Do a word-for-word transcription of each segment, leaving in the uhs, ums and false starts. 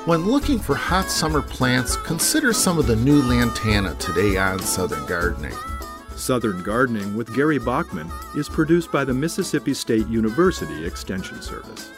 When looking for hot summer plants, consider some of the new lantana today on Southern Gardening. Southern Gardening with Gary Bachman is produced by the Mississippi State University Extension Service.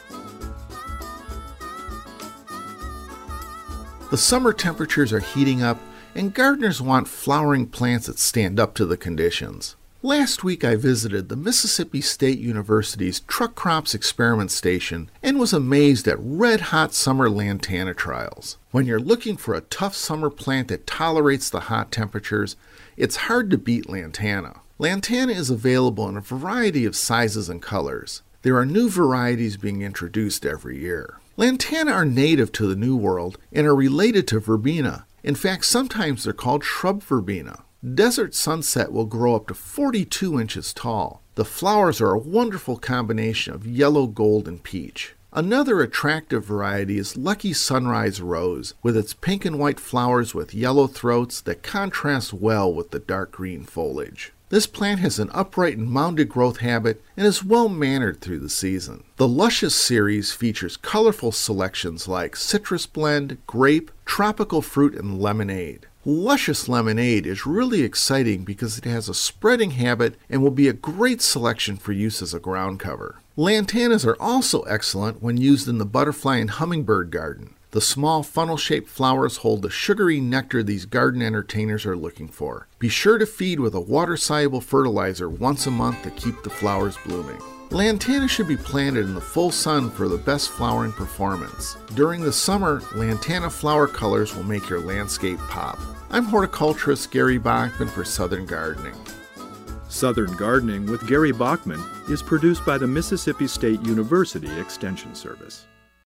The summer temperatures are heating up, and gardeners want flowering plants that stand up to the conditions. Last week I visited the Mississippi State University's Truck Crops Experiment Station and was amazed at red-hot summer lantana trials. When you're looking for a tough summer plant that tolerates the hot temperatures, it's hard to beat lantana. Lantana is available in a variety of sizes and colors. There are new varieties being introduced every year. Lantana are native to the New World and are related to verbena. In fact, sometimes they're called shrub verbena. Desert Sunset will grow up to forty-two inches tall. The flowers are a wonderful combination of yellow, gold, and peach. Another attractive variety is Lucky Sunrise Rose, with its pink and white flowers with yellow throats that contrast well with the dark green foliage. This plant has an upright and mounded growth habit and is well-mannered through the season. The Luscious series features colorful selections like citrus blend, grape, tropical fruit, and lemonade. Luscious Lemonade is really exciting because it has a spreading habit and will be a great selection for use as a ground cover. Lantanas are also excellent when used in the butterfly and hummingbird garden. The small funnel-shaped flowers hold the sugary nectar these garden entertainers are looking for. Be sure to feed with a water-soluble fertilizer once a month to keep the flowers blooming. Lantana should be planted in the full sun for the best flowering performance. During the summer, lantana flower colors will make your landscape pop. I'm horticulturist Gary Bachman for Southern Gardening. Southern Gardening with Gary Bachman is produced by the Mississippi State University Extension Service.